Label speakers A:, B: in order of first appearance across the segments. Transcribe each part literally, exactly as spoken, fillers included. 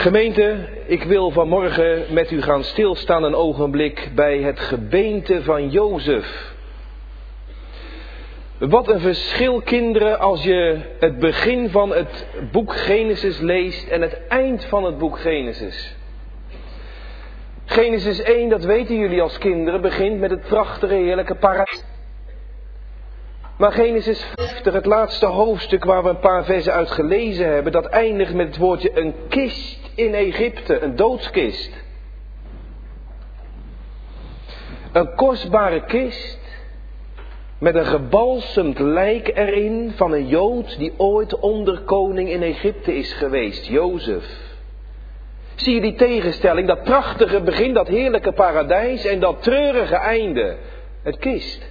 A: Gemeente, ik wil vanmorgen met u gaan stilstaan een ogenblik bij het gebeente van Jozef. Wat een verschil, kinderen, als je het begin van het boek Genesis leest en het eind van het boek Genesis. Genesis één, dat weten jullie als kinderen, begint met het prachtige, heerlijke paradijs. Maar Genesis vijftig, het laatste hoofdstuk waar we een paar versen uit gelezen hebben, dat eindigt met het woordje een kist in Egypte, een doodskist. Een kostbare kist met een gebalsemd lijk erin van een Jood die ooit onderkoning in Egypte is geweest, Jozef. Zie je die tegenstelling, dat prachtige begin, dat heerlijke paradijs en dat treurige einde, het kist.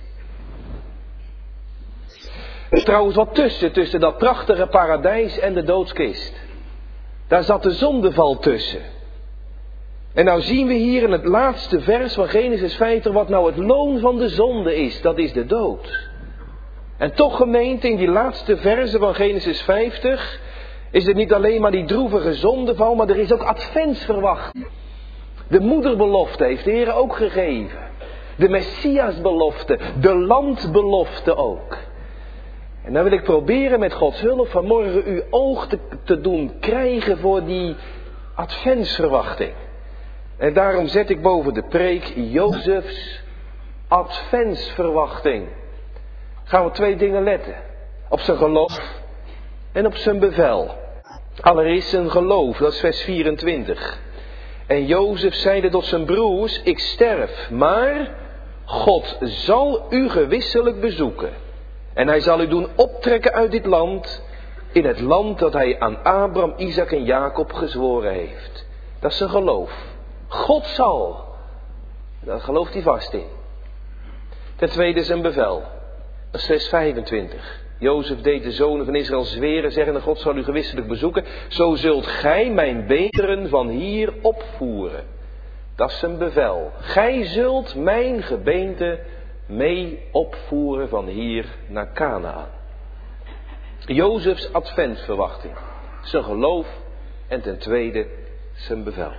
A: Er is trouwens wat tussen, tussen dat prachtige paradijs en de doodskist. Daar zat de zondeval tussen. En nou zien we hier in het laatste vers van Genesis vijftig wat nou het loon van de zonde is. Dat is de dood. En toch, gemeente, in die laatste versen van Genesis vijftig is het niet alleen maar die droevige zondeval, maar er is ook adventsverwachting. De moederbelofte heeft de Heer ook gegeven. De Messiasbelofte, de landbelofte ook. En dan wil ik proberen met Gods hulp vanmorgen uw oog te, te doen krijgen voor die adventsverwachting. En daarom zet ik boven de preek Jozefs adventsverwachting. Gaan we twee dingen letten. Op zijn geloof en op zijn bevel. Allereerst zijn geloof, dat is vers vierentwintig. En Jozef zeide tot zijn broers, ik sterf, maar God zal u gewisselijk bezoeken. En hij zal u doen optrekken uit dit land, in het land dat hij aan Abraham, Isaac en Jacob gezworen heeft. Dat is zijn geloof. God zal. Daar gelooft hij vast in. Ten tweede zijn bevel. Dat is vers vijfentwintig. Jozef deed de zonen van Israël zweren, zeggende, God zal u gewisselijk bezoeken. Zo zult gij mijn beenderen van hier opvoeren. Dat is zijn bevel. Gij zult mijn gebeente mee opvoeren van hier naar Kanaan. Jozefs adventverwachting. Zijn geloof en ten tweede zijn bevel.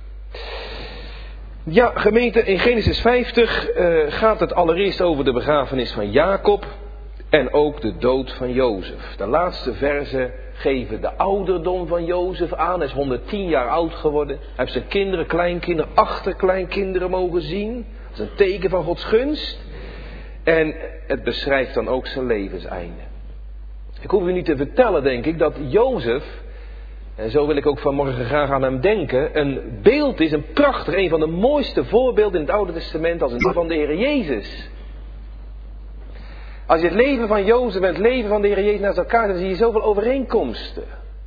A: Ja, gemeente, in Genesis vijftig uh, gaat het allereerst over de begrafenis van Jacob en ook de dood van Jozef. De laatste verzen geven de ouderdom van Jozef aan. Hij is honderdtien jaar oud geworden. Hij heeft zijn kinderen, kleinkinderen, achterkleinkinderen mogen zien. Dat is een teken van Gods gunst. En het beschrijft dan ook zijn levenseinde. Ik hoef u niet te vertellen, denk ik, dat Jozef, en zo wil ik ook vanmorgen graag aan hem denken, een beeld is, een prachtig, een van de mooiste voorbeelden in het Oude Testament als een van de Heer Jezus. Als je het leven van Jozef en het leven van de Heer Jezus naast elkaar zet, dan zie je zoveel overeenkomsten.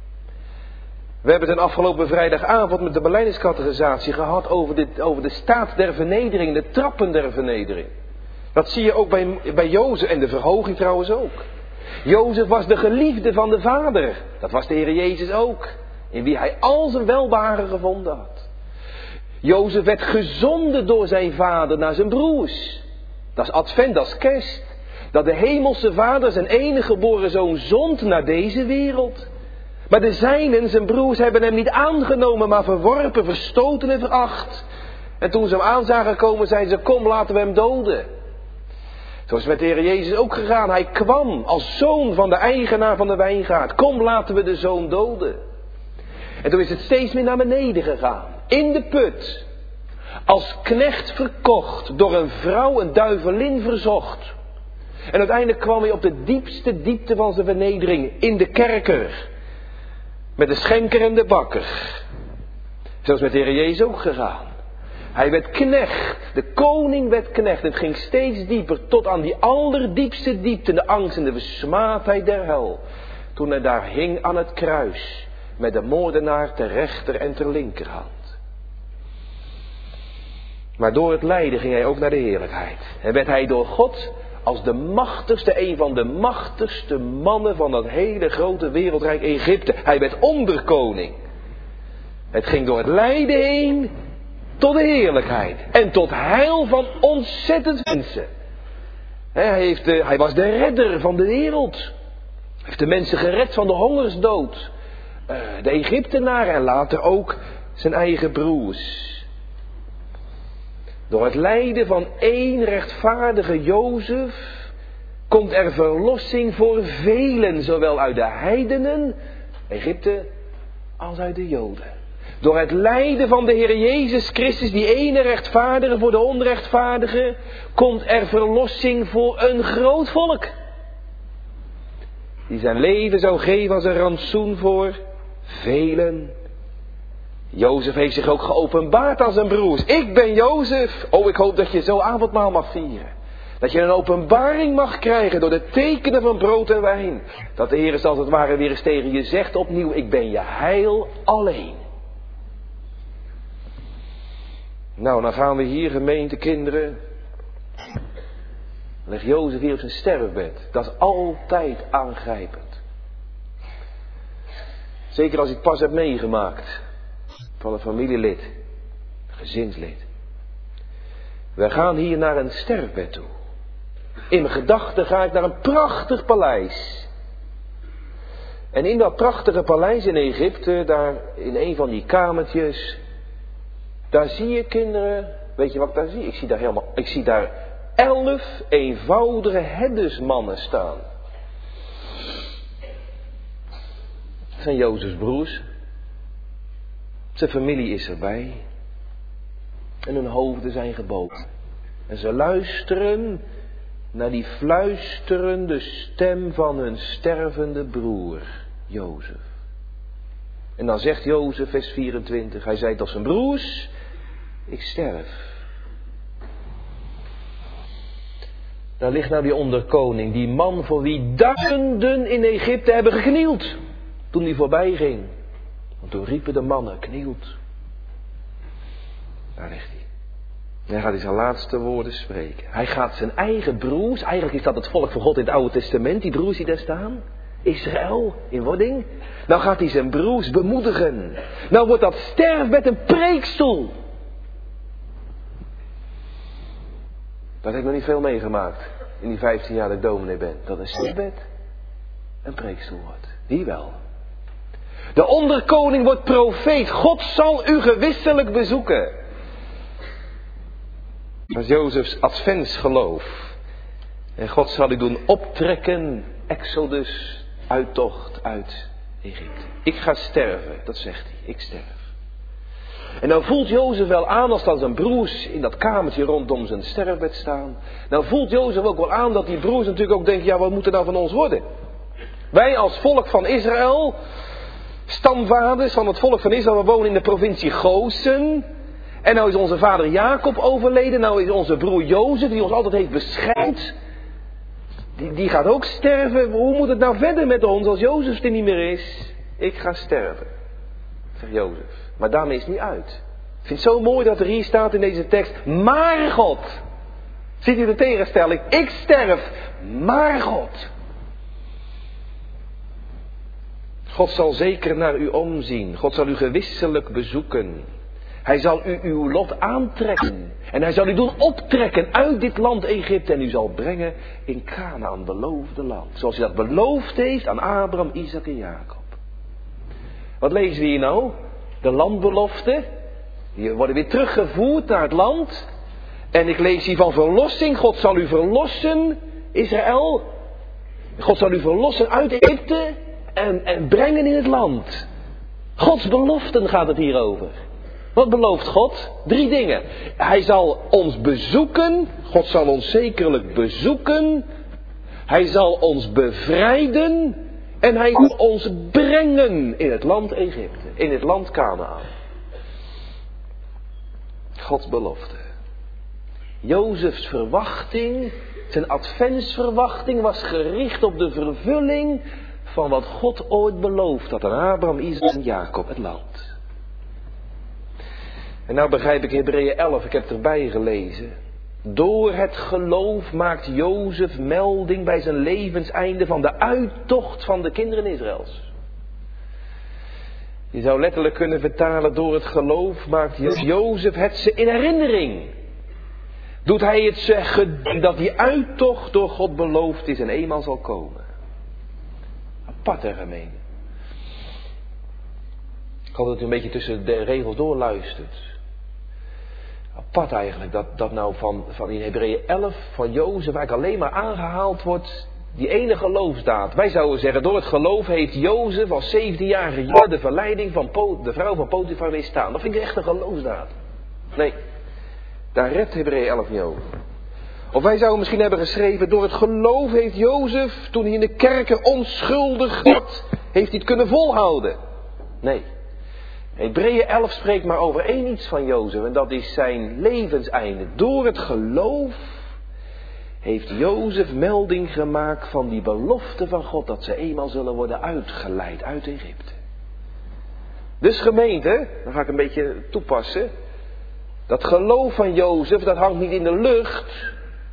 A: We hebben het een afgelopen vrijdagavond met de belijdeniscatechisatie gehad over, dit, over de staat der vernedering, de trappen der vernedering. Dat zie je ook bij, bij Jozef en de verhoging trouwens ook. Jozef was de geliefde van de Vader. Dat was de Heer Jezus ook. In wie hij al zijn welbehagen gevonden had. Jozef werd gezonden door zijn vader naar zijn broers. Dat is advent, dat is kerst. Dat de hemelse Vader zijn enige geboren zoon zond naar deze wereld. Maar de zijnen, zijn broers, hebben hem niet aangenomen, maar verworpen, verstoten en veracht. En toen ze hem aan zagen komen, zeiden ze, kom, laten we hem doden. Zo is het met de Heer Jezus ook gegaan. Hij kwam als zoon van de eigenaar van de wijngaard. Kom, laten we de zoon doden. En toen is het steeds meer naar beneden gegaan. In de put. Als knecht verkocht. Door een vrouw, een duivelin verzocht. En uiteindelijk kwam hij op de diepste diepte van zijn vernedering. In de kerker. Met de schenker en de bakker. Zo is het met de Heer Jezus ook gegaan. Hij werd knecht, de koning werd knecht. Het ging steeds dieper tot aan die allerdiepste diepte, de angst en de versmaadheid der hel. Toen hij daar hing aan het kruis, met de moordenaar ter rechter en ter linkerhand. Maar door het lijden ging hij ook naar de heerlijkheid. En werd hij door God als de machtigste, een van de machtigste mannen van dat hele grote wereldrijk Egypte. Hij werd onderkoning. Het ging door het lijden heen tot de heerlijkheid. En tot heil van ontzettend mensen. Hij, heeft de, hij was de redder van de wereld. Hij heeft de mensen gered van de hongersdood. uh, de Egyptenaren en later ook zijn eigen broers. Door het lijden van één rechtvaardige Jozef komt er verlossing voor velen, zowel uit de heidenen, Egypte, als uit de Joden. Door het lijden van de Heer Jezus Christus, die ene rechtvaardige voor de onrechtvaardige, komt er verlossing voor een groot volk. Die zijn leven zou geven als een rantsoen voor velen. Jozef heeft zich ook geopenbaard aan zijn broers. Ik ben Jozef. Oh, ik hoop dat je zo avondmaal mag vieren. Dat je een openbaring mag krijgen door de tekenen van brood en wijn. Dat de Heer is als het ware weer eens tegen je zegt opnieuw, ik ben je heil alleen. Nou, dan gaan we hier, gemeente kinderen. Dan ligt Jozef hier op zijn sterfbed. Dat is altijd aangrijpend. Zeker als ik het pas heb meegemaakt. Van een familielid. Een gezinslid. We gaan hier naar een sterfbed toe. In mijn gedachten ga ik naar een prachtig paleis. En in dat prachtige paleis in Egypte, daar in een van die kamertjes, daar zie je kinderen, weet je wat ik daar zie? Ik zie daar helemaal, ik zie daar elf eenvoudige herdersmannen staan. Dat zijn Jozefs broers. Zijn familie is erbij. En hun hoofden zijn gebogen. En ze luisteren naar die fluisterende stem van hun stervende broer, Jozef. En dan zegt Jozef, vers vierentwintig, hij zei tot zijn broers, ik sterf. Daar ligt nou die onderkoning, die man voor wie duizenden in Egypte hebben geknield. Toen hij voorbij ging. Want toen riepen de mannen, knielt. Daar ligt hij. En hij gaat hij zijn laatste woorden spreken. Hij gaat zijn eigen broers, eigenlijk is dat het volk van God in het Oude Testament, die broers die daar staan. Israël in wording. Nou gaat hij zijn broers bemoedigen. Nou wordt dat sterfbed een preekstoel. Dat heb ik nog niet veel meegemaakt in die vijftien jaar dat ik dominee ben. Dat een sterfbed een preekstoel wordt. Die wel. De onderkoning wordt profeet. God zal u gewisselijk bezoeken. Dat is Jozefs adventsgeloof. En God zal u doen optrekken. Exodus, uittocht uit Egypte. Ik ga sterven, dat zegt hij. Ik sterf. En nou voelt Jozef wel aan, als dan zijn broers in dat kamertje rondom zijn sterfbed staan. Nou voelt Jozef ook wel aan dat die broers natuurlijk ook denken, ja, wat moet er nou van ons worden? Wij als volk van Israël, stamvaders van het volk van Israël, we wonen in de provincie Gosen. En nou is onze vader Jacob overleden, nou is onze broer Jozef, die ons altijd heeft beschermd. Die, die gaat ook sterven. Hoe moet het nou verder met ons als Jozef er niet meer is? Ik ga sterven, zegt Jozef. Maar daarmee is het niet uit. Ik vind het zo mooi dat er hier staat in deze tekst, maar God. Ziet u de tegenstelling? Ik sterf, maar God. God zal zeker naar u omzien. God zal u gewisselijk bezoeken. Hij zal u uw lot aantrekken. En hij zal u doen optrekken uit dit land Egypte. En u zal brengen in Kanaän, beloofde land. Zoals hij dat beloofd heeft aan Abraham, Isaac en Jacob. Wat lezen we hier nou? De landbelofte. Die worden weer teruggevoerd naar het land. En ik lees hier van verlossing. God zal u verlossen, Israël. God zal u verlossen uit Egypte. En, en brengen in het land. Gods beloften gaat het hier over. Wat belooft God? Drie dingen. Hij zal ons bezoeken. God zal ons zekerlijk bezoeken. Hij zal ons bevrijden. En hij zal ons brengen in het land Egypte. In het land Kanaän. Gods belofte. Jozefs verwachting, zijn adventsverwachting was gericht op de vervulling van wat God ooit beloofd had aan Abraham, Isaac en Jacob, het land. En nou begrijp ik Hebreeën elf, ik heb het erbij gelezen. Door het geloof maakt Jozef melding bij zijn levenseinde van de uittocht van de kinderen Israëls. Je zou letterlijk kunnen vertalen, door het geloof maakt Jozef het ze in herinnering. Doet hij het zeggen dat die uittocht door God beloofd is en eenmaal zal komen. Apart en gemeen. Ik hoop dat u een beetje tussen de regels doorluistert. Apart eigenlijk dat, dat nou van, van in Hebreeën elf van Jozef eigenlijk alleen maar aangehaald wordt die ene geloofsdaad. Wij zouden zeggen, door het geloof heeft Jozef als zeventienjarige jongen de verleiding van Po- de vrouw van Potifar weerstaan. Dat vind ik echt een geloofsdaad. Nee, daar redt Hebreeën elf niet over. Of wij zouden misschien hebben geschreven, door het geloof heeft Jozef, toen hij in de kerker onschuldig was, heeft hij het kunnen volhouden. Nee. Hebreeën elf spreekt maar over één iets van Jozef en dat is zijn levenseinde. Door het geloof heeft Jozef melding gemaakt van die belofte van God dat ze eenmaal zullen worden uitgeleid uit Egypte. Dus gemeente, dan ga ik een beetje toepassen. Dat geloof van Jozef, dat hangt niet in de lucht.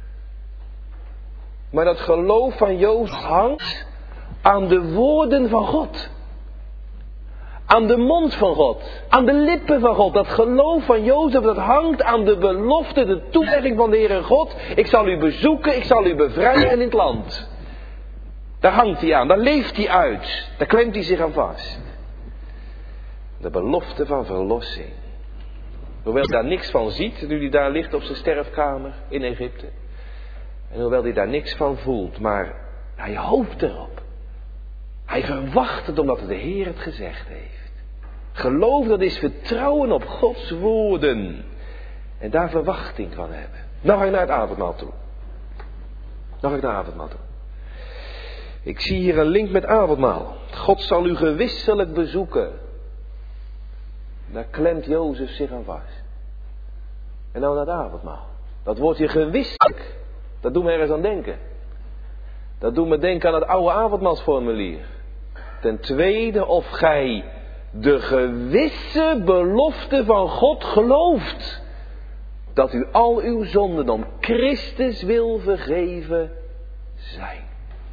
A: Maar dat geloof van Jozef hangt aan de woorden van God. Aan de mond van God. Aan de lippen van God. Dat geloof van Jozef, dat hangt aan de belofte, de toezegging van de Heere God. Ik zal u bezoeken, ik zal u bevrijden in het land. Daar hangt hij aan, daar leeft hij uit. Daar klemt hij zich aan vast. De belofte van verlossing. Hoewel hij daar niks van ziet, nu hij daar ligt op zijn sterfkamer in Egypte. En hoewel hij daar niks van voelt, maar hij hoopt erop. Hij verwacht het omdat de Heer het gezegd heeft. Geloof, dat is vertrouwen op Gods woorden. En daar verwachting van hebben. Nou ga ik naar het avondmaal toe. Nou ga ik naar het avondmaal toe. Ik zie hier een link met avondmaal. God zal u gewisselijk bezoeken. Daar klemt Jozef zich aan vast. En nou naar het avondmaal. Dat woordje gewisselijk. Dat doet me ergens aan denken. Dat doet me denken aan het oude avondmaalsformulier. Ten tweede, of gij de gewisse belofte van God gelooft. Dat u al uw zonden om Christus wil vergeven zijn.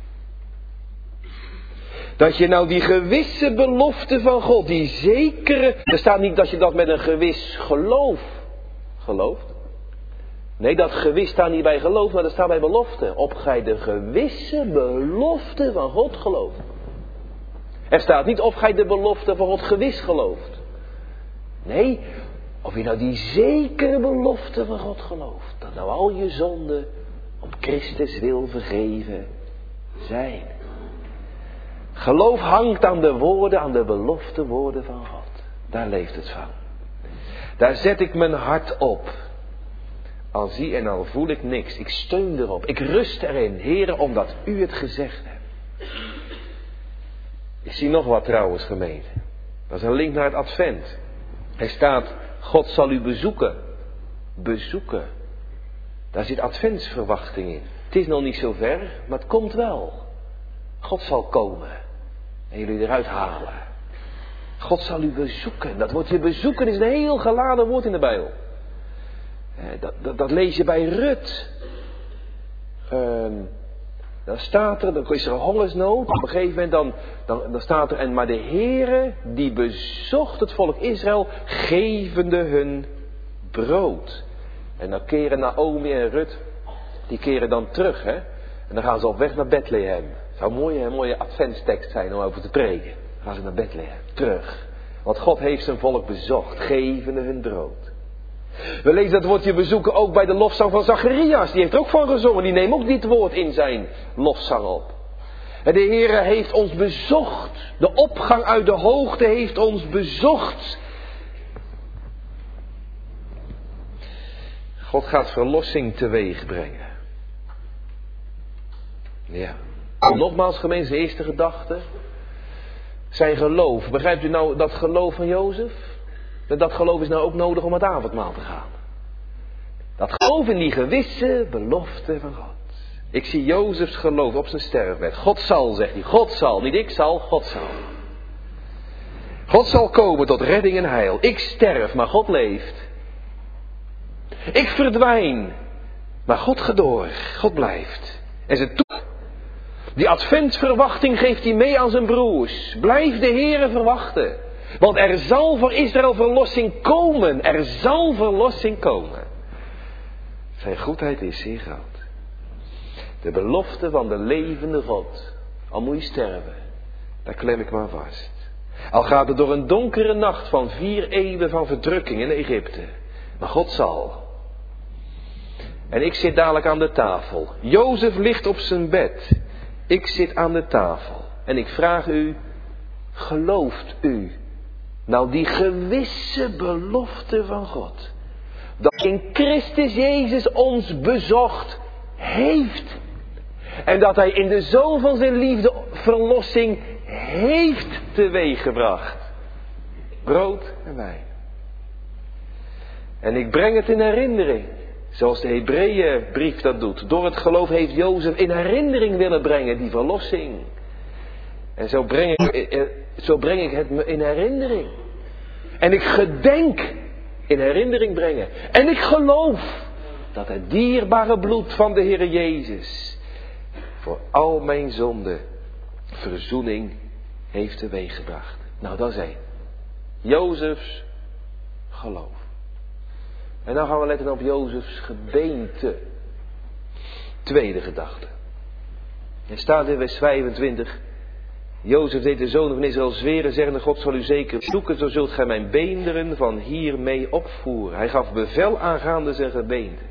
A: Dat je nou die gewisse belofte van God, die zekere... Er staat niet dat je dat met een gewis geloof gelooft. Nee, dat gewis staat niet bij geloof, maar dat staat bij belofte. Op gij de gewisse belofte van God gelooft. Er staat niet of gij de belofte van God gewis gelooft. Nee, of je nou die zekere belofte van God gelooft. Dat nou al je zonden om Christus wil vergeven zijn. Geloof hangt aan de woorden, aan de belofte woorden van God. Daar leeft het van. Daar zet ik mijn hart op. Al zie en al voel ik niks. Ik steun erop. Ik rust erin. Heere, omdat u het gezegd hebt. Ik zie nog wat trouwens, gemeente. Dat is een link naar het advent. Er staat, God zal u bezoeken. Bezoeken. Daar zit adventsverwachting in. Het is nog niet zo ver, maar het komt wel. God zal komen. En jullie eruit halen. God zal u bezoeken. Dat woordje bezoeken is een heel geladen woord in de Bijbel. Dat, dat, dat lees je bij Rut. Um, dan staat er, dan is er een hongersnood. Op een gegeven moment dan, dan, dan staat er, en maar de Heere die bezocht het volk Israël, gevende hun brood. En dan keren Naomi en Rut, die keren dan terug, hè. En dan gaan ze op weg naar Bethlehem. Het zou een mooie, een mooie adventstekst zijn om over te preken. Dan gaan ze naar Bethlehem, terug. Want God heeft zijn volk bezocht, gevende hun brood. We lezen dat woordje bezoeken ook bij de lofzang van Zacharias. Die heeft er ook van gezongen. Die neemt ook dit woord in zijn lofzang op. En de Heere heeft ons bezocht. De opgang uit de hoogte heeft ons bezocht. God gaat verlossing teweeg brengen. Ja. Nogmaals, gemeente, de eerste gedachte. Zijn geloof. Begrijpt u nou dat geloof van Jozef? Dat geloof is nou ook nodig om het avondmaal te gaan. Dat geloof in die gewisse belofte van God. Ik zie Jozefs geloof op zijn sterfbed. God zal, zegt hij. God zal. Niet ik zal, God zal. God zal komen tot redding en heil. Ik sterf, maar God leeft. Ik verdwijn, maar God gaat door. God blijft. En zijn toe. Die adventsverwachting geeft hij mee aan zijn broers. Blijf de Heere verwachten. Want er zal voor Israël verlossing komen. Er zal verlossing komen. Zijn goedheid is zeer groot. De belofte van de levende God. Al moet je sterven. Daar klem ik maar vast. Al gaat het door een donkere nacht van vier eeuwen van verdrukking in Egypte. Maar God zal. En ik zit dadelijk aan de tafel. Jozef ligt op zijn bed. Ik zit aan de tafel. En ik vraag u, gelooft u nou die gewisse belofte van God? Dat in Christus Jezus ons bezocht heeft. En dat hij in de Zoon van zijn liefde verlossing heeft teweeggebracht. Brood en wijn. En ik breng het in herinnering. Zoals de Hebreeënbrief dat doet. Door het geloof heeft Jozef in herinnering willen brengen die verlossing. En zo breng ik, zo breng ik het me in herinnering. En ik gedenk in herinnering brengen. En ik geloof dat het dierbare bloed van de Heere Jezus voor al mijn zonden verzoening heeft teweeggebracht. Nou, dat is één. Jozefs geloof. En dan gaan we letten op Jozefs gebeente. Tweede gedachte. Er staat in vers vijfentwintig. Jozef deed de zonen van Israël zweren, zeggende: God zal u zeker zoeken, zo zult gij mijn beenderen van hiermee opvoeren. Hij gaf bevel aangaande zijn gebeente.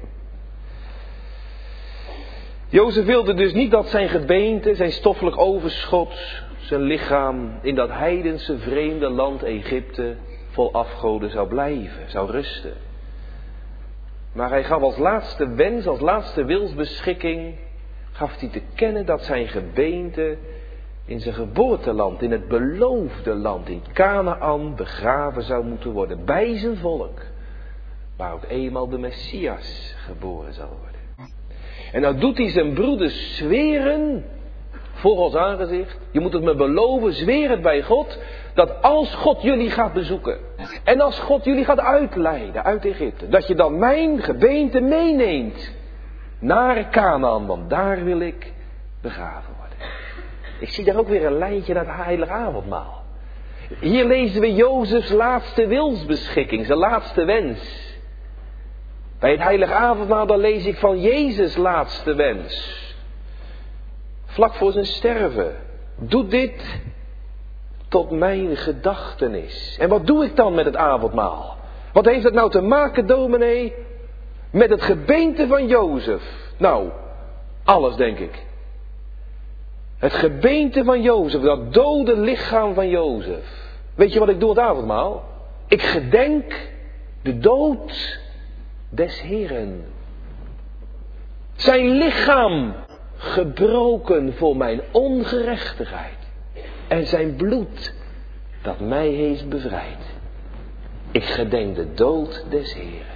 A: Jozef wilde dus niet dat zijn gebeente, zijn stoffelijk overschot, zijn lichaam in dat heidense vreemde land Egypte vol afgoden zou blijven, zou rusten. Maar hij gaf als laatste wens, als laatste wilsbeschikking, gaf hij te kennen dat zijn gebeente in zijn geboorteland, in het beloofde land, in Kanaän begraven zou moeten worden. Bij zijn volk, waar ook eenmaal de Messias geboren zal worden. En nou doet hij zijn broeders zweren voor Gods aangezicht. Je moet het me beloven, zweer het bij God, dat als God jullie gaat bezoeken en als God jullie gaat uitleiden uit Egypte, dat je dan mijn gebeente meeneemt naar Kanaän, want daar wil ik begraven worden. Ik zie daar ook weer een lijntje naar het heilige avondmaal. Hier lezen we Jozefs laatste wilsbeschikking, zijn laatste wens. Bij het heilige avondmaal dan lees ik van Jezus' laatste wens. Vlak voor zijn sterven. Doe dit tot mijn gedachtenis. En wat doe ik dan met het avondmaal? Wat heeft het nou te maken, dominee, met het gebeente van Jozef? Nou, alles denk ik. Het gebeente van Jozef, dat dode lichaam van Jozef. Weet je wat ik doe het avondmaal? Ik gedenk de dood des Heeren. Zijn lichaam gebroken voor mijn ongerechtigheid. En zijn bloed dat mij heeft bevrijd. Ik gedenk de dood des Heeren.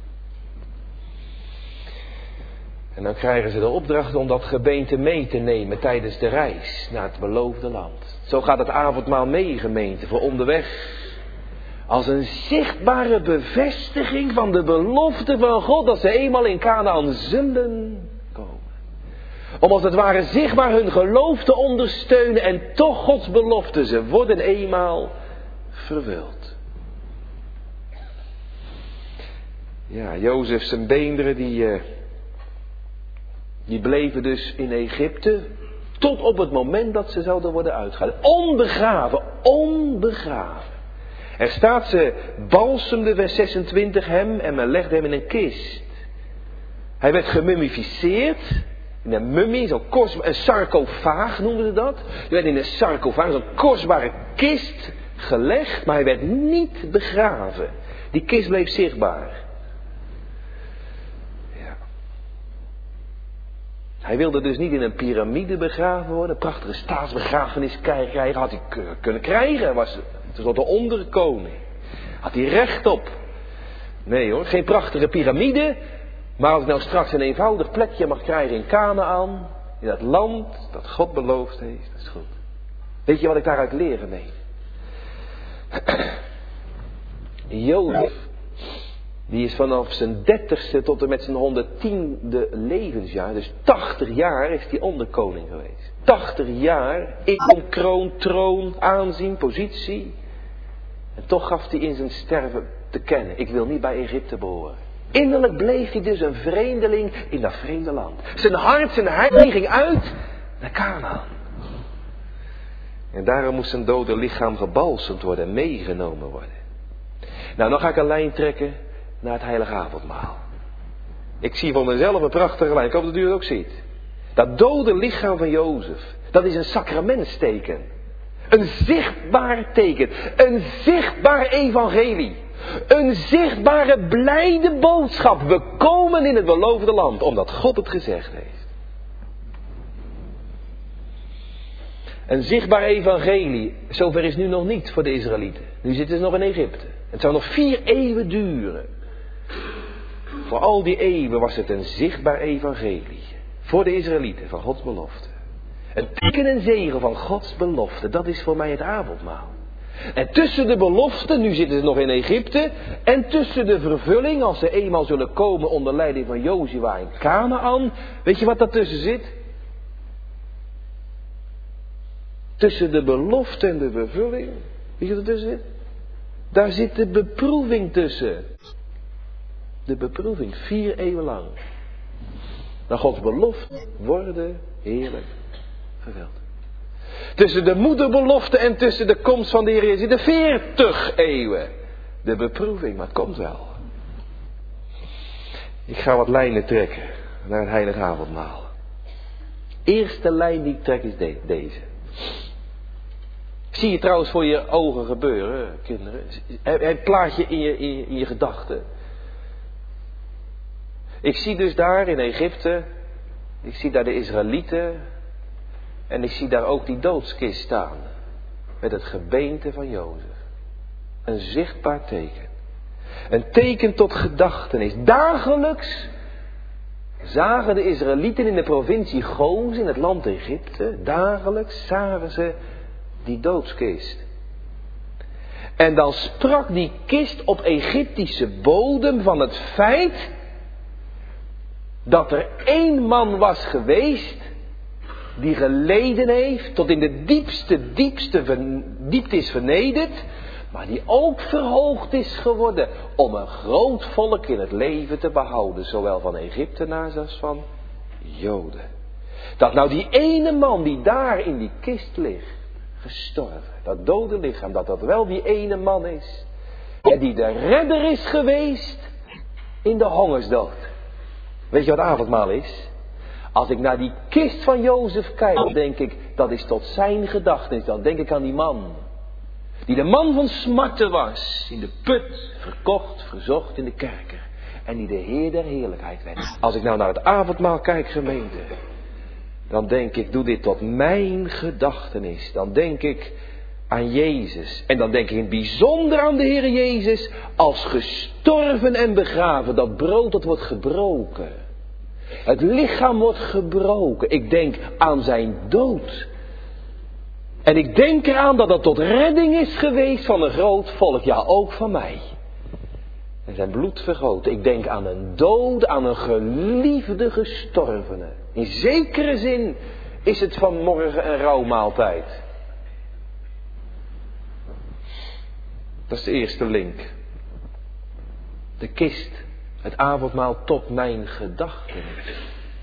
A: En dan krijgen ze de opdracht om dat gebeente mee te nemen tijdens de reis naar het beloofde land. Zo gaat het avondmaal mee, gemeente, voor onderweg. Als een zichtbare bevestiging van de belofte van God dat ze eenmaal in Kanaän zullen komen. Om als het ware zichtbaar hun geloof te ondersteunen en toch Gods belofte, ze worden eenmaal vervuld. Ja, Jozef zijn beenderen die, uh, die bleven dus in Egypte tot op het moment dat ze zouden worden uitgehaald. Onbegraven, onbegraven. Er staat, ze balsemde, vers zesentwintig, hem en men legde hem in een kist. Hij werd gemummificeerd. In een mummie, zo'n kostbaar, een sarcofaag noemden ze dat. Hij werd in een sarcofaag, zo'n kostbare kist gelegd, maar hij werd niet begraven. Die kist bleef zichtbaar. Ja. Hij wilde dus niet in een piramide begraven worden, een prachtige staatsbegrafenis krijgen, had hij kunnen krijgen. Hij was tot de onderkoning. Had hij recht op. Nee hoor, geen prachtige piramide. Maar als ik nou straks een eenvoudig plekje mag krijgen in Kanaän, in dat land dat God beloofd heeft, dat is goed. Weet je wat ik daaruit leren mee? Jozef, die is vanaf zijn dertigste tot en met zijn honderdtiende levensjaar, dus tachtig jaar is hij onderkoning geweest. tachtig jaar, in kroon, troon, aanzien, positie. En toch gaf hij in zijn sterven te kennen, ik wil niet bij Egypte behoren. Innerlijk bleef hij dus een vreemdeling in dat vreemde land. Zijn hart, zijn hart ging uit naar Kanaän. En daarom moest zijn dode lichaam gebalsemd worden en meegenomen worden. Nou, dan ga ik een lijn trekken naar het heilige avondmaal. Ik zie voor mezelf een prachtige lijn. Ik hoop dat u het ook ziet. Dat dode lichaam van Jozef, dat is een sacramentsteken. Een zichtbaar teken. Een zichtbaar evangelie. Een zichtbare blijde boodschap. We komen in het beloofde land, omdat God het gezegd heeft. Een zichtbaar evangelie, zover is nu nog niet voor de Israëlieten. Nu zitten ze nog in Egypte. Het zou nog vier eeuwen duren. Voor al die eeuwen was het een zichtbaar evangelie. Voor de Israëlieten van Gods belofte. Een teken en zegen van Gods belofte. Dat is voor mij het avondmaal. En tussen de belofte, nu zitten ze nog in Egypte. En tussen de vervulling, als ze eenmaal zullen komen onder leiding van Jozua in Kanaan. Weet je wat daartussen zit? Tussen de belofte en de vervulling. Weet je wat ertussen zit? Daar zit de beproeving tussen. De beproeving, vier eeuwen lang. Naar Gods belofte worden heerlijk vervuld. Tussen de moederbelofte en tussen de komst van de Heer Jezus zitten veertig eeuwen. De beproeving, maar het komt wel. Ik ga wat lijnen trekken naar het heilige avondmaal. Eerste lijn die ik trek is de, deze. Zie je trouwens voor je ogen gebeuren, kinderen. Het plaatje in je, in je, in je gedachten. Ik zie dus daar in Egypte, ik zie daar de Israëlieten en ik zie daar ook die doodskist staan. Met het gebeente van Jozef. Een zichtbaar teken. Een teken tot gedachtenis. Dagelijks zagen de Israëlieten in de provincie Goos in het land Egypte, dagelijks zagen ze die doodskist. En dan sprak die kist op Egyptische bodem van het feit dat er één man was geweest die geleden heeft, tot in de diepste, diepste ver, diepte is vernederd, maar die ook verhoogd is geworden om een groot volk in het leven te behouden, zowel van Egyptenaars als van Joden. Dat nou die ene man die daar in die kist ligt, gestorven, dat dode lichaam, dat dat wel die ene man is, en die de redder is geweest in de hongersdood. Weet je wat avondmaal is? Als ik naar die kist van Jozef kijk, dan denk ik, dat is tot zijn gedachtenis. Dan denk ik aan die man. Die de man van smarten was. In de put, verkocht, verzocht in de kerker. En die de Heer der heerlijkheid werd. Als ik nou naar het avondmaal kijk, gemeente. Dan denk ik, doe dit tot mijn gedachtenis. Dan denk ik aan Jezus. En dan denk ik in het bijzonder aan de Heer Jezus. Als gestorven en begraven. Dat brood dat wordt gebroken. Het lichaam wordt gebroken. Ik denk aan zijn dood. En ik denk eraan dat dat tot redding is geweest van een groot volk. Ja, ook van mij. En zijn bloed vergoten. Ik denk aan een dood, aan een geliefde gestorvene. In zekere zin is het vanmorgen een rouwmaaltijd. Dat is de eerste link. De kist. Het avondmaal tot mijn gedachtenis.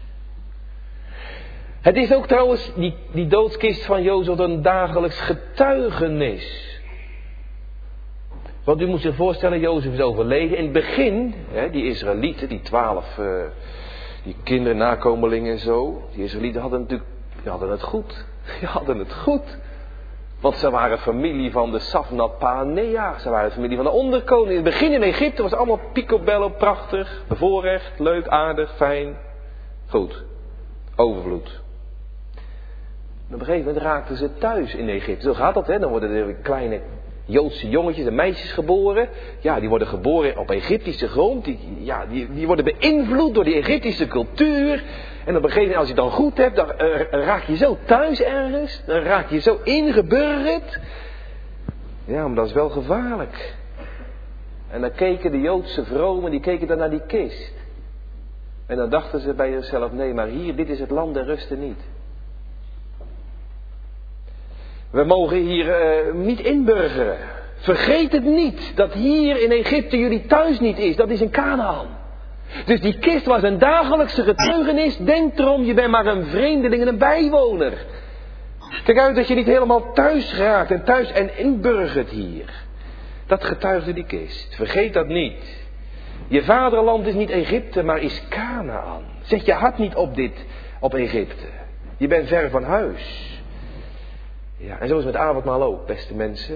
A: Het is ook trouwens, die, die doodskist van Jozef, een dagelijks getuigenis. Want u moet zich voorstellen, Jozef is overleden. In het begin, hè, die Israëlieten, die twaalf, uh, die kinderen, nakomelingen en zo. Die Israëlieten hadden natuurlijk, die hadden het goed. Die hadden het goed. Want ze waren familie van de Safnat Paanea. Ze waren familie van de onderkoning. In het begin in Egypte was het allemaal picobello, prachtig, bevoorrecht, leuk, aardig, fijn. Goed. Overvloed. En op een gegeven moment raakten ze thuis in Egypte. Zo gaat dat, hè. Dan worden er kleine Joodse jongetjes en meisjes geboren. Ja, die worden geboren op Egyptische grond. Die, ja, die, die worden beïnvloed door die Egyptische cultuur. En op een gegeven moment, als je het dan goed hebt, dan uh, raak je zo thuis ergens. Dan raak je zo ingeburgerd. Ja, maar dat is wel gevaarlijk. En dan keken de Joodse vromen, die keken dan naar die kist. En dan dachten ze bij zichzelf, nee, maar hier, dit is het land der rusten niet. We mogen hier uh, niet inburgeren. Vergeet het niet, dat hier in Egypte jullie thuis niet is. Dat is in Kanaan. Dus die kist was een dagelijkse getuigenis. Denk erom, je bent maar een vreemdeling en een bijwoner. Kijk uit dat je niet helemaal thuis raakt en thuis en inburgert hier. Dat getuigde die kist. Vergeet dat niet. Je vaderland is niet Egypte, maar is Kanaan. Zet je hart niet op dit, op Egypte. Je bent ver van huis. Ja, en zo is het met avondmaal ook, beste mensen.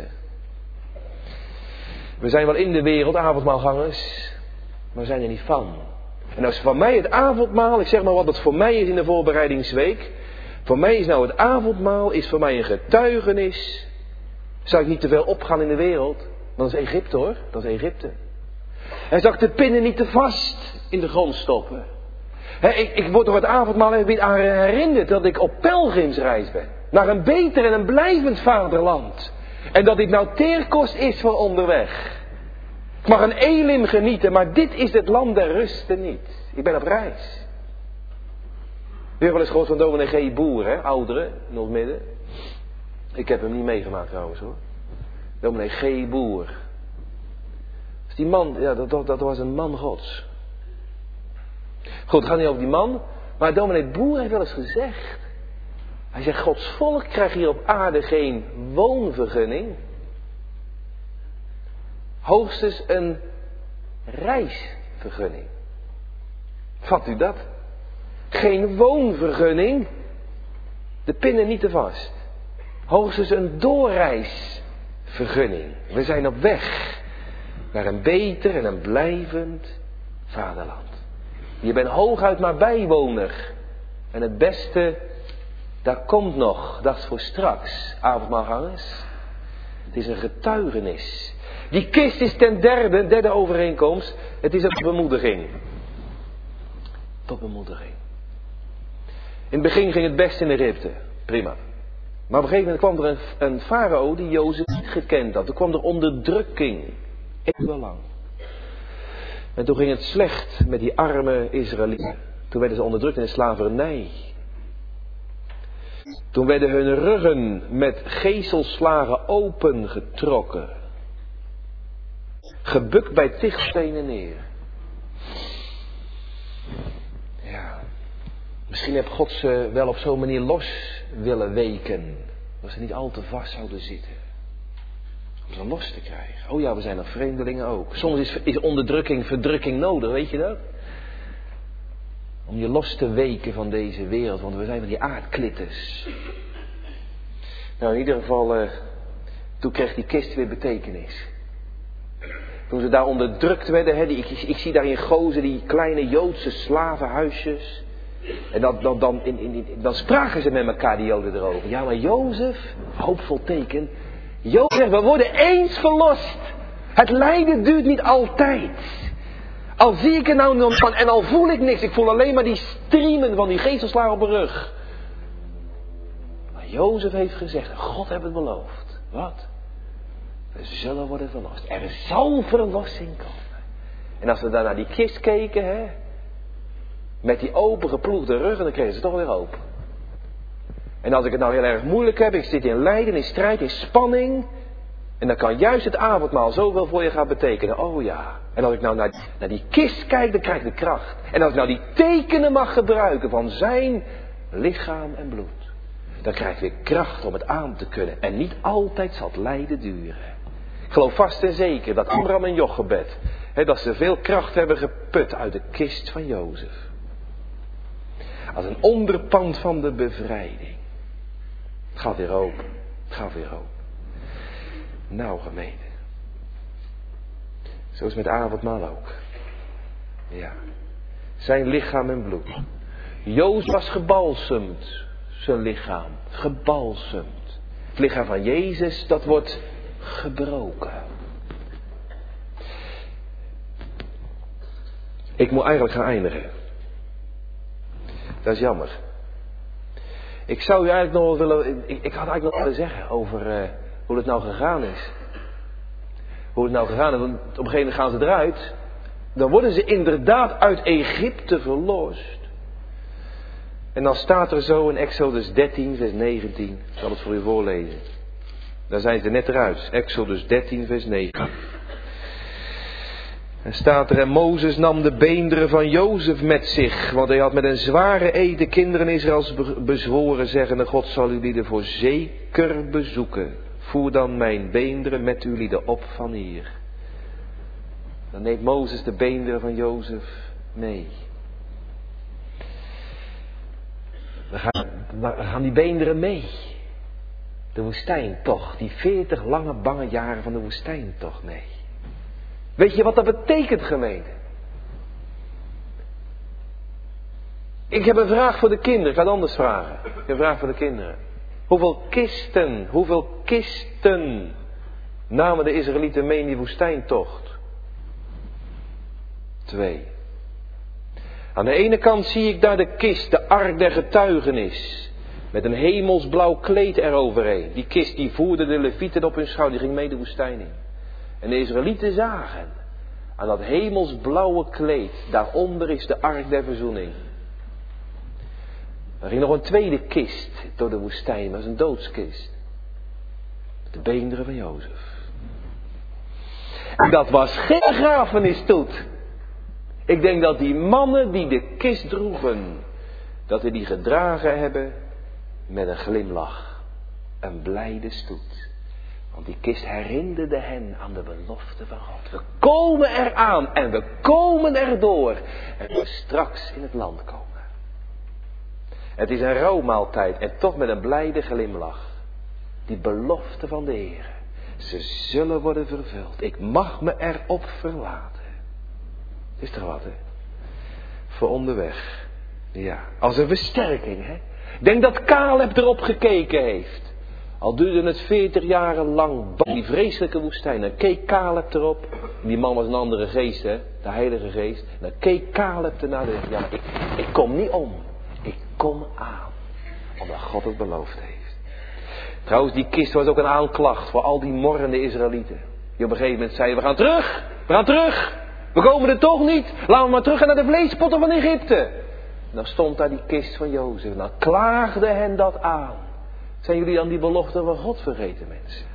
A: We zijn wel in de wereld avondmaalgangers, maar we zijn er niet van. En als voor mij het avondmaal, ik zeg maar wat het voor mij is in de voorbereidingsweek. Voor mij is nou het avondmaal, is voor mij een getuigenis. Zou ik niet te veel opgaan in de wereld? Dat is Egypte hoor, dat is Egypte. En zou ik de pinnen niet te vast in de grond stoppen? He, ik, ik word door het avondmaal even aan herinnerd dat ik op pelgrimsreis ben. Naar een beter en een blijvend vaderland. En dat dit nou teerkost is voor onderweg. Ik mag een Elim genieten, maar dit is het land der rusten niet. Ik ben op reis. U hebt wel eens gehoord van dominee G. Boer, hè? Ouderen in ons midden. Ik heb hem niet meegemaakt trouwens hoor. Dominee G. Boer. Dus die man, ja, dat, dat was een man gods. Goed, het gaat niet over die man. Maar dominee Boer heeft wel eens gezegd. Hij zegt, Gods volk krijgt hier op aarde geen woonvergunning. Hoogstens een reisvergunning. Vat u dat? Geen woonvergunning. De pinnen niet te vast. Hoogstens een doorreisvergunning. We zijn op weg naar een beter en een blijvend vaderland. Je bent hooguit maar bijwoner. En het beste, dat komt nog. Dat is voor straks, avondmaalgangers. Het is een getuigenis. Die kist is ten derde, derde overeenkomst. Het is een bemoediging. Tot bemoediging. In het begin ging het best in Egypte. Prima. Maar op een gegeven moment kwam er een, een farao die Jozef niet gekend had. Er kwam er onderdrukking. Eeuwenlang. En toen ging het slecht met die arme Israëlieten. Toen werden ze onderdrukt in de slavernij. Toen werden hun ruggen met geeselslagen opengetrokken. Gebukt bij tichtstenen neer. Ja. Misschien heeft God ze wel op zo'n manier los willen weken. Dat ze niet al te vast zouden zitten. Om ze los te krijgen. Oh ja, we zijn nog vreemdelingen ook. Soms is, is onderdrukking, verdrukking nodig, weet je dat? Om je los te weken van deze wereld. Want we zijn van die aardklitters. Nou, in ieder geval, uh, toen kreeg die kist weer betekenis. Toen ze daar onderdrukt werden, hè, die, ik, ik zie daar in Gozen die kleine Joodse slavenhuisjes. En dan, dan, dan, in, in, dan spraken ze met elkaar, die Joden, erover. Ja, maar Jozef, hoopvol teken. Jozef, we worden eens verlost. Het lijden duurt niet altijd. Al zie ik er nou nog van en al voel ik niks. Ik voel alleen maar die striemen van die geeselslagen op mijn rug. Maar Jozef heeft gezegd, God heeft het beloofd. Wat? We zullen worden verlost. Er zal verlossing komen. En als we daar naar die kist keken, hè, met die open geploegde ruggen, dan kregen ze toch weer open. En als ik het nou heel erg moeilijk heb, ik zit in lijden, in strijd, in spanning. En dan kan juist het avondmaal zoveel voor je gaan betekenen. Oh ja. En als ik nou naar, naar die kist kijk, dan krijg ik de kracht. En als ik nou die tekenen mag gebruiken van zijn lichaam en bloed. Dan krijg ik weer kracht om het aan te kunnen. En niet altijd zal het lijden duren. Ik geloof vast en zeker dat Abraham en Jochebed, hè, dat ze veel kracht hebben geput uit de kist van Jozef. Als een onderpand van de bevrijding. Het gaat weer open. Het gaat weer open. Nou, gemeente. Zo is het met avondmaal ook. Ja. Zijn lichaam en bloed. Jozef was gebalsemd. Zijn lichaam. Gebalsemd. Het lichaam van Jezus, dat wordt gebroken. Ik moet eigenlijk gaan eindigen. Dat is jammer. Ik zou u eigenlijk nog wel willen... Ik, ik had eigenlijk nog willen zeggen over uh, hoe het nou gegaan is. Hoe het nou gegaan is. Want op een gegeven moment gaan ze eruit. Dan worden ze inderdaad uit Egypte verlost. En dan staat er zo in Exodus dertien, vers negentien. Ik zal het voor u voorlezen. Daar zijn ze net eruit. Exodus dertien, vers negentien. En staat er, en Mozes nam de beenderen van Jozef met zich, want hij had met een zware eed de kinderen Israëls bezworen, zeggende, God zal jullie voor zeker bezoeken. Voer dan mijn beenderen met jullie op van hier. Dan neemt Mozes de beenderen van Jozef mee. Dan gaan, dan gaan die beenderen mee. De woestijntocht, die veertig lange bange jaren van de woestijntocht mee. Weet je wat dat betekent, gemeente? Ik heb een vraag voor de kinderen, ik ga het anders vragen. Ik heb een vraag voor de kinderen. Hoeveel kisten, hoeveel kisten namen de Israëlieten mee in die woestijntocht? Twee. Aan de ene kant zie ik daar de kist, de ark der getuigenis. Met een hemelsblauw kleed eroverheen. Die kist die voerde de levieten op hun schouder, die ging mee de woestijn in. En de Israëlieten zagen aan dat hemelsblauwe kleed, daaronder is de ark der verzoening. Er ging nog een tweede kist door de woestijn, dat is een doodskist. De beenderen van Jozef. En dat was geen begrafenisstoet. Ik denk dat die mannen die de kist droegen, dat die die gedragen hebben met een glimlach. Een blijde stoet. Want die kist herinnerde hen aan de belofte van God. We komen eraan en we komen erdoor. En we straks in het land komen. Het is een rouwmaaltijd en toch met een blijde glimlach. Die belofte van de Heer. Ze zullen worden vervuld. Ik mag me erop verlaten. Is toch wat, hè? Voor onderweg. Ja, als een versterking, hè? Ik denk dat Caleb erop gekeken heeft. Al duurde het veertig jaren lang, die vreselijke woestijn. Dan keek Caleb erop. Die man was een andere geest, hè? De Heilige Geest. Dan keek Caleb ernaar. Ja, ik, ik kom niet om. Ik kom aan. Omdat God het beloofd heeft. Trouwens, die kist was ook een aanklacht voor al die morrende Israëlieten. Die op een gegeven moment zeiden, we gaan terug. We gaan terug. We komen er toch niet. Laten we maar terug gaan naar de vleespotten van Egypte. En dan stond daar die kist van Jozef. En dan klaagde hen dat aan. Zijn jullie dan die belofte van God vergeten, mensen?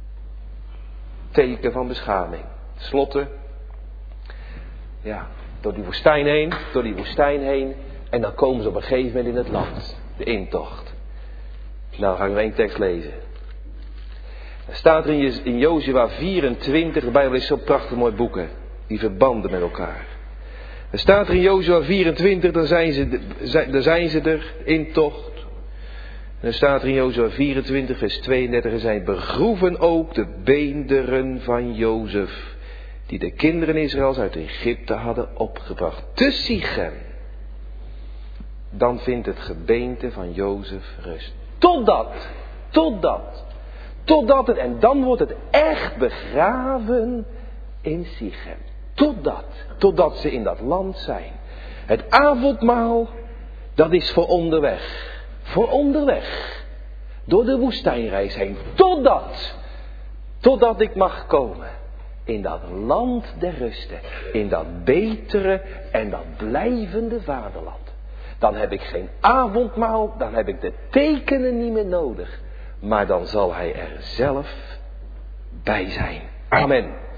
A: Teken van beschaming. Slotte. Ja, door die woestijn heen. Door die woestijn heen. En dan komen ze op een gegeven moment in het land. De intocht. Nou, dan ga ik nog één tekst lezen. Er staat er in, in Jozua vierentwintig. De Bijbel is zo'n prachtig mooi boeken. Die verbanden met elkaar. Er staat er in Jozua vierentwintig. Dan zijn ze, dan zijn ze er. Intocht. En dan staat er in Jozua vierentwintig vers tweeëndertig. Er zijn begroeven ook de beenderen van Jozef. Die de kinderen Israëls uit Egypte hadden opgebracht. Te Sichem. Dan vindt het gebeente van Jozef rust. Totdat. Totdat. Totdat het. En dan wordt het echt begraven in Sichem. Totdat. Totdat ze in dat land zijn. Het avondmaal. Dat is voor onderweg. Voor onderweg. Door de woestijnreis heen. Totdat. Totdat ik mag komen. In dat land der rusten. In dat betere en dat blijvende vaderland. Dan heb ik geen avondmaal. Dan heb ik de tekenen niet meer nodig. Maar dan zal hij er zelf bij zijn. Amen.